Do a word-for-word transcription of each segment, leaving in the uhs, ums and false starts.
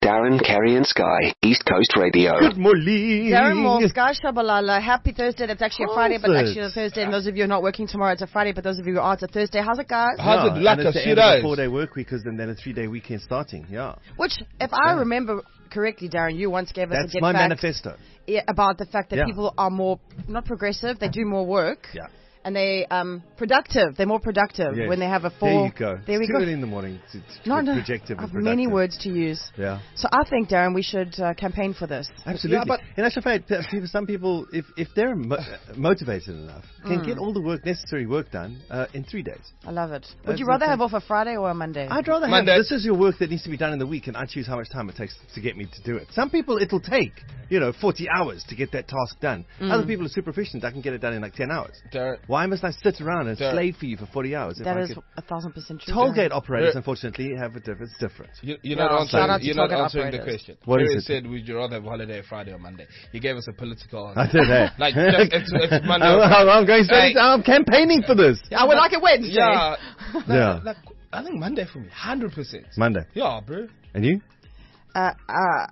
Darren, Kerry and Sky, East Coast Radio. Good morning. Darren Moore, Sky Shabalala. Happy Thursday. That's actually a Friday, but How's actually it? a Thursday. And those of you who are not working tomorrow, it's a Friday, but those of you who are, it's a Thursday. How's it, guys? How's Yeah, it like and a it's the shit end of the eyes? four-day work week, because then, then a three-day weekend starting. Yeah, Which, if I remember correctly, Darren, you once gave us that's a get my fact manifesto. yeah, about the fact that Yeah. people are more, not progressive, they do more work. Yeah. And they um productive. They're more productive Yes. when they have a full. There you go. There we it's go. too early in the morning to, to No, get no. projective I and have many productive. words to use. Yeah. So I think, Darren, we should uh, campaign for this. Absolutely. Yeah, but- in actual fact, p- people, some people, if, if they're mo- motivated enough, can Mm. get all the work necessary work done uh, in three days. I love it. Would That's you rather okay. have off a Friday or a Monday? I'd rather have, Monday. this is your work that needs to be done in the week, and I choose how much time it takes to get me to do it. Some people, it'll take, you know, forty hours to get that task done. Mm. Other people are super efficient. I can get it done in like ten hours. Darren, Why must I sit around and Darren. slave for you for forty hours? If That I is could- a thousand percent true. Toll Darren. gate operators, Yeah. unfortunately, have a diff- it's different. you, you're Yeah, not shout out answering, to you're not target answering the operators. question. What is Kerry it? said, would you rather have holiday Friday or Monday? You gave us a political answer. I did, hey. Like, just, it's, it's Monday. or I'm, Friday. I'm going straight. Hey. I'm campaigning for this. I would like it Wednesday. Yeah. Like, Yeah. Like, I think Monday for me, one hundred percent. Monday. Yeah, bro. And you? Uh, uh,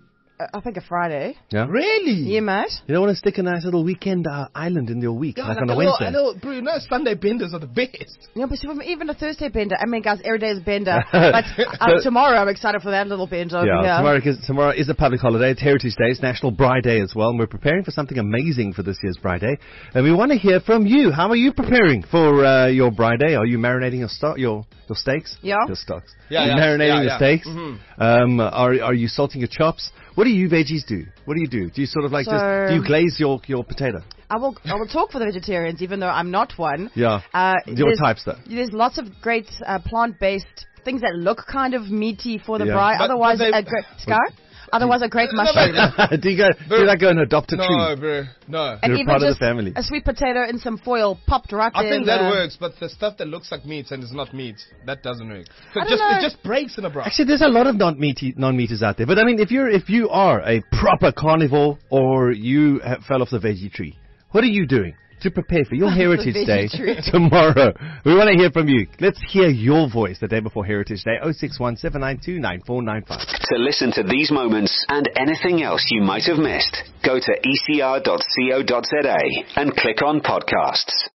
I think a Friday. Yeah. Really? Yeah, mate. You don't want to stick a nice little weekend uh, island in your week, Yeah, like, like on a a little, Wednesday. a little, bro, you know Sunday benders are the best. Yeah, but see, even a Thursday bender. I mean, guys, every day is bender. But uh, tomorrow, I'm excited for that little bender over Yeah, here. tomorrow is, tomorrow is a public holiday. It's Heritage Day. It's National Bride Day as well. And we're preparing for something amazing for this year's Bride Day. And we want to hear from you. How are you preparing for uh, your Bride Day? Are you marinating your stock, your your steaks? Yeah. Your stocks. Yeah, Are you yeah, marinating yeah, your yeah. steaks? Mhm. Um, are are you salting your chops? What do you veggies do? What do you do? Do you sort of like So- just, do you glaze your, your potato? I will I will talk for the vegetarians, even though I'm not one. Yeah. Uh, Your there's- types though. There's lots of great uh, plant-based things that look kind of meaty for the Yeah. bride. But- Otherwise, but they- a great Sky. Otherwise, a great No, mushroom. do you go, do you like go and adopt a No, tree? bro, no. And You're even part of the just family. a sweet potato in some foil popped right I there. think in that the- works, but the stuff that looks like meat and is not meat, that doesn't work. 'Cause I don't just, know. it just breaks in a bra. Actually, there's a lot of non-meaty, non-meaters out there. But I mean, if you're if you are a proper carnivore or you have fell off the veggie tree, what are you doing to prepare for your Heritage Day veggie tree. tomorrow? We want to hear from you. Let's hear your voice the day before Heritage Day. oh six one, seven nine two, nine four nine five. To listen to these moments and anything else you might have missed, go to e c r dot co dot z a and click on podcasts.